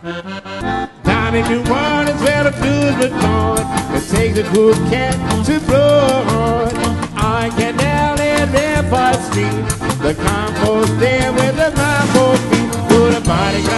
Down in New Orleans where the blues were born, it takes a cool cat to blow a horn. On Canal and Rampart Street, the compost there with the mambo beat. Put a body